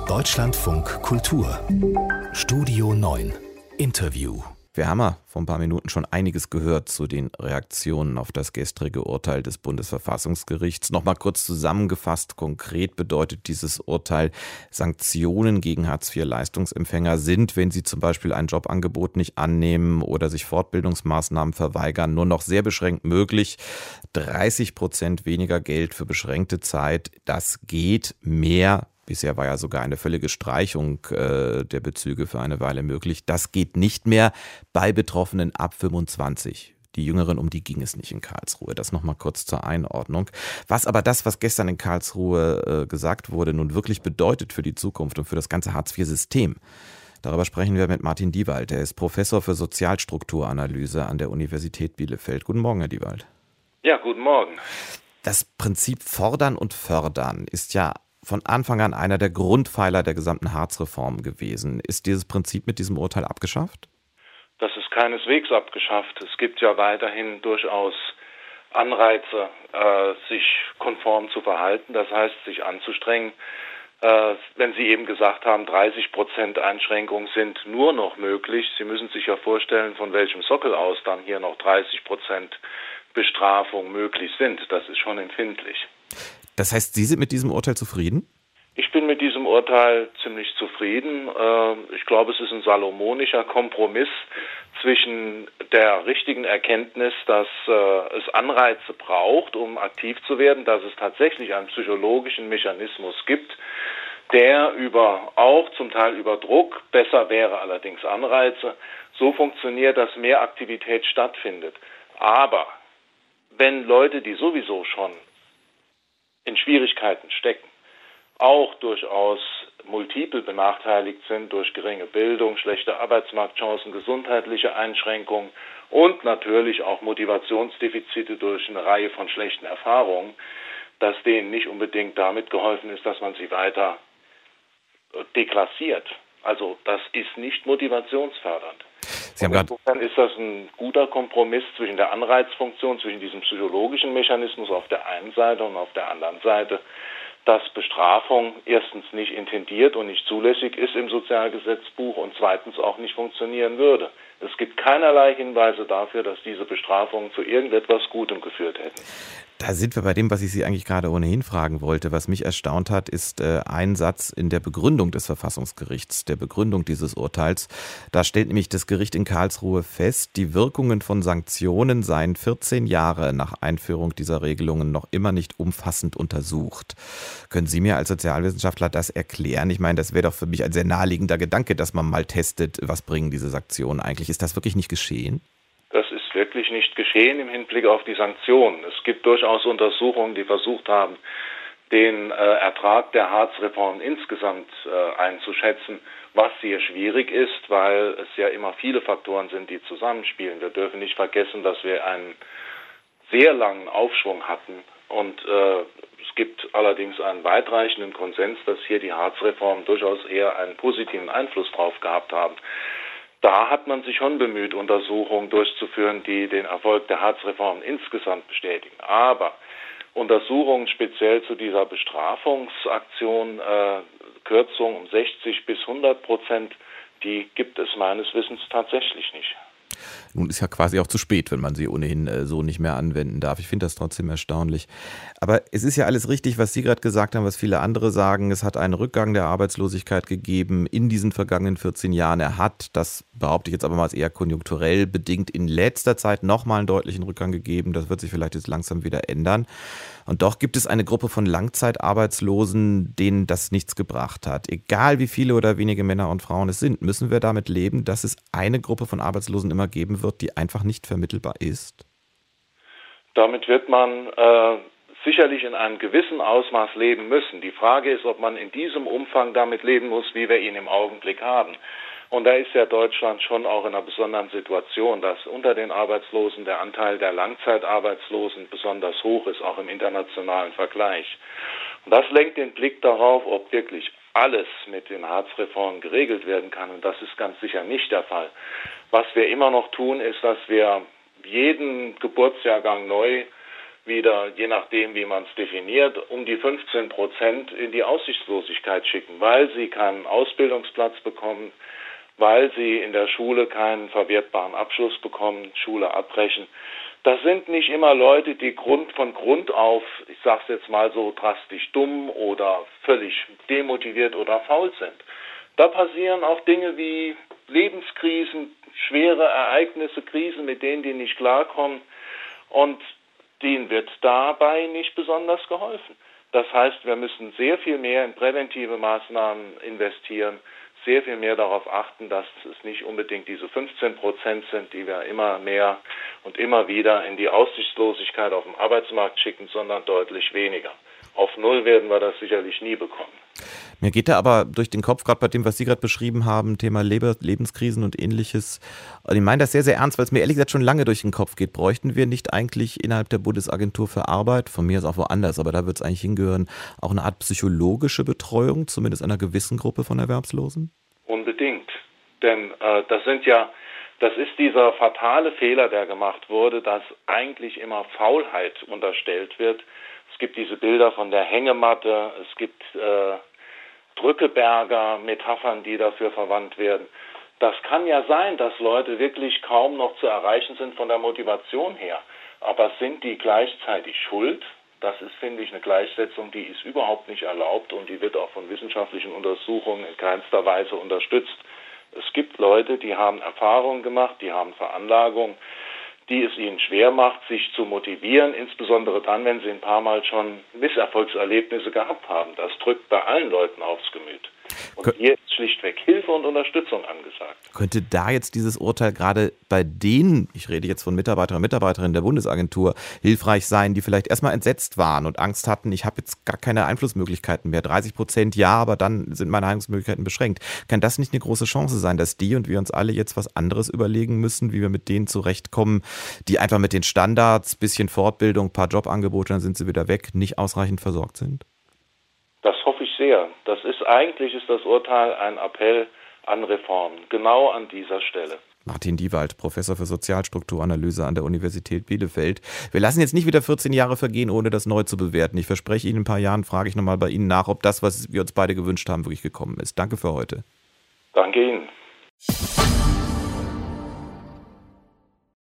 Deutschlandfunk Kultur Studio 9 Interview. Wir haben ja vor ein paar Minuten schon einiges gehört zu den Reaktionen auf das gestrige Urteil des Bundesverfassungsgerichts. Nochmal kurz zusammengefasst, konkret bedeutet dieses Urteil, Sanktionen gegen Hartz-IV-Leistungsempfänger sind, wenn sie zum Beispiel ein Jobangebot nicht annehmen oder sich Fortbildungsmaßnahmen verweigern, nur noch sehr beschränkt möglich. 30% weniger Geld für beschränkte Zeit, das geht mehr. Bisher war ja sogar eine völlige Streichung der Bezüge für eine Weile möglich. Das geht nicht mehr bei Betroffenen ab 25. Die Jüngeren, um die ging es nicht in Karlsruhe. Das nochmal kurz zur Einordnung. Was aber das, was gestern in Karlsruhe gesagt wurde, nun wirklich bedeutet für die Zukunft und für das ganze Hartz-IV-System. Darüber sprechen wir mit Martin Diewald. Er ist Professor für Sozialstrukturanalyse an der Universität Bielefeld. Guten Morgen, Herr Diewald. Ja, guten Morgen. Das Prinzip Fordern und Fördern ist ja von Anfang an einer der Grundpfeiler der gesamten Hartz-Reform gewesen. Ist dieses Prinzip mit diesem Urteil abgeschafft? Das ist keineswegs abgeschafft. Es gibt ja weiterhin durchaus Anreize, sich konform zu verhalten, das heißt, sich anzustrengen. Wenn Sie eben gesagt haben, 30% Einschränkungen sind nur noch möglich. Sie müssen sich ja vorstellen, von welchem Sockel aus dann hier noch 30% Bestrafung möglich sind. Das ist schon empfindlich. Das heißt, Sie sind mit diesem Urteil zufrieden? Ich bin mit diesem Urteil ziemlich zufrieden. Ich glaube, es ist ein salomonischer Kompromiss zwischen der richtigen Erkenntnis, dass es Anreize braucht, um aktiv zu werden, dass es tatsächlich einen psychologischen Mechanismus gibt, der auch zum Teil über Druck, besser wäre allerdings Anreize, so funktioniert, dass mehr Aktivität stattfindet. Aber wenn Leute, die sowieso schon in Schwierigkeiten stecken, auch durchaus multiple benachteiligt sind durch geringe Bildung, schlechte Arbeitsmarktchancen, gesundheitliche Einschränkungen und natürlich auch Motivationsdefizite durch eine Reihe von schlechten Erfahrungen, dass denen nicht unbedingt damit geholfen ist, dass man sie weiter deklassiert. Also das ist nicht motivationsfördernd. Insofern ist das ein guter Kompromiss zwischen der Anreizfunktion, zwischen diesem psychologischen Mechanismus auf der einen Seite und auf der anderen Seite, dass Bestrafung erstens nicht intendiert und nicht zulässig ist im Sozialgesetzbuch und zweitens auch nicht funktionieren würde. Es gibt keinerlei Hinweise dafür, dass diese Bestrafungen zu irgendetwas Gutem geführt hätten. Da sind wir bei dem, was ich Sie eigentlich gerade ohnehin fragen wollte. Was mich erstaunt hat, ist ein Satz in der Begründung des Verfassungsgerichts, der Begründung dieses Urteils. Da stellt nämlich das Gericht in Karlsruhe fest, die Wirkungen von Sanktionen seien 14 Jahre nach Einführung dieser Regelungen noch immer nicht umfassend untersucht. Können Sie mir als Sozialwissenschaftler das erklären? Ich meine, das wäre doch für mich ein sehr naheliegender Gedanke, dass man mal testet, was bringen diese Sanktionen eigentlich. Ist das wirklich nicht geschehen? Das ist wirklich nicht geschehen im Hinblick auf die Sanktionen. Es gibt durchaus Untersuchungen, die versucht haben, den Ertrag der Hartz-Reform insgesamt einzuschätzen, was sehr schwierig ist, weil es ja immer viele Faktoren sind, die zusammenspielen. Wir dürfen nicht vergessen, dass wir einen sehr langen Aufschwung hatten und es gibt allerdings einen weitreichenden Konsens, dass hier die Hartz-Reformen durchaus eher einen positiven Einfluss drauf gehabt haben. Da hat man sich schon bemüht, Untersuchungen durchzuführen, die den Erfolg der Hartz-Reform insgesamt bestätigen. Aber Untersuchungen speziell zu dieser Bestrafungsaktion, Kürzung um 60 bis 100%, die gibt es meines Wissens tatsächlich nicht. Nun ist ja quasi auch zu spät, wenn man sie ohnehin so nicht mehr anwenden darf. Ich finde das trotzdem erstaunlich. Aber es ist ja alles richtig, was Sie gerade gesagt haben, was viele andere sagen. Es hat einen Rückgang der Arbeitslosigkeit gegeben in diesen vergangenen 14 Jahren. Er hat, das behaupte ich jetzt aber mal als eher konjunkturell bedingt, in letzter Zeit nochmal einen deutlichen Rückgang gegeben. Das wird sich vielleicht jetzt langsam wieder ändern. Und doch gibt es eine Gruppe von Langzeitarbeitslosen, denen das nichts gebracht hat. Egal wie viele oder wenige Männer und Frauen es sind, müssen wir damit leben, dass es eine Gruppe von Arbeitslosen immer geben wird, die einfach nicht vermittelbar ist? Damit wird man sicherlich in einem gewissen Ausmaß leben müssen. Die Frage ist, ob man in diesem Umfang damit leben muss, wie wir ihn im Augenblick haben. Und da ist ja Deutschland schon auch in einer besonderen Situation, dass unter den Arbeitslosen der Anteil der Langzeitarbeitslosen besonders hoch ist, auch im internationalen Vergleich. Und das lenkt den Blick darauf, ob wirklich alles mit den Hartz-Reformen geregelt werden kann. Und das ist ganz sicher nicht der Fall. Was wir immer noch tun, ist, dass wir jeden Geburtsjahrgang neu wieder, je nachdem, wie man es definiert, um die 15% in die Aussichtslosigkeit schicken, weil sie keinen Ausbildungsplatz bekommen, weil sie in der Schule keinen verwertbaren Abschluss bekommen, Schule abbrechen. Das sind nicht immer Leute, die von Grund auf, ich sage es jetzt mal so drastisch, dumm oder völlig demotiviert oder faul sind. Da passieren auch Dinge wie Lebenskrisen, schwere Ereignisse, Krisen, mit denen die nicht klarkommen, und denen wird dabei nicht besonders geholfen. Das heißt, wir müssen sehr viel mehr in präventive Maßnahmen investieren, sehr viel mehr darauf achten, dass es nicht unbedingt diese 15% sind, die wir immer mehr und immer wieder in die Aussichtslosigkeit auf dem Arbeitsmarkt schicken, sondern deutlich weniger. Auf Null werden wir das sicherlich nie bekommen. Mir geht da aber durch den Kopf, gerade bei dem, was Sie gerade beschrieben haben, Thema Lebenskrisen und Ähnliches. Und ich meine das sehr, sehr ernst, weil es mir ehrlich gesagt schon lange durch den Kopf geht. Bräuchten wir nicht eigentlich innerhalb der Bundesagentur für Arbeit, von mir ist auch woanders, aber da wird es eigentlich hingehören, auch eine Art psychologische Betreuung, zumindest einer gewissen Gruppe von Erwerbslosen? Unbedingt. Denn das ist dieser fatale Fehler, der gemacht wurde, dass eigentlich immer Faulheit unterstellt wird. Es gibt diese Bilder von der Hängematte, es gibt Drückeberger, Metaphern, die dafür verwandt werden. Das kann ja sein, dass Leute wirklich kaum noch zu erreichen sind von der Motivation her. Aber sind die gleichzeitig schuld? Das ist, finde ich, eine Gleichsetzung, die ist überhaupt nicht erlaubt und die wird auch von wissenschaftlichen Untersuchungen in keinster Weise unterstützt. Es gibt Leute, die haben Erfahrungen gemacht, die haben Veranlagung, die es ihnen schwer macht, sich zu motivieren, insbesondere dann, wenn sie ein paar Mal schon Misserfolgserlebnisse gehabt haben. Das drückt bei allen Leuten aufs Gemüt. Und hier ist schlichtweg Hilfe und Unterstützung angesagt. Könnte da jetzt dieses Urteil gerade bei denen, ich rede jetzt von Mitarbeitern und Mitarbeiterinnen der Bundesagentur, hilfreich sein, die vielleicht erstmal entsetzt waren und Angst hatten, ich habe jetzt gar keine Einflussmöglichkeiten mehr. 30% ja, aber dann sind meine Handlungsmöglichkeiten beschränkt. Kann das nicht eine große Chance sein, dass die und wir uns alle jetzt was anderes überlegen müssen, wie wir mit denen zurechtkommen, die einfach mit den Standards, bisschen Fortbildung, paar Jobangebote, dann sind sie wieder weg, nicht ausreichend versorgt sind? Das hoffe ich sehr. Eigentlich ist das Urteil ein Appell an Reformen, genau an dieser Stelle. Martin Diewald, Professor für Sozialstrukturanalyse an der Universität Bielefeld. Wir lassen jetzt nicht wieder 14 Jahre vergehen, ohne das neu zu bewerten. Ich verspreche Ihnen, in ein paar Jahren frage ich nochmal bei Ihnen nach, ob das, was wir uns beide gewünscht haben, wirklich gekommen ist. Danke für heute. Danke Ihnen.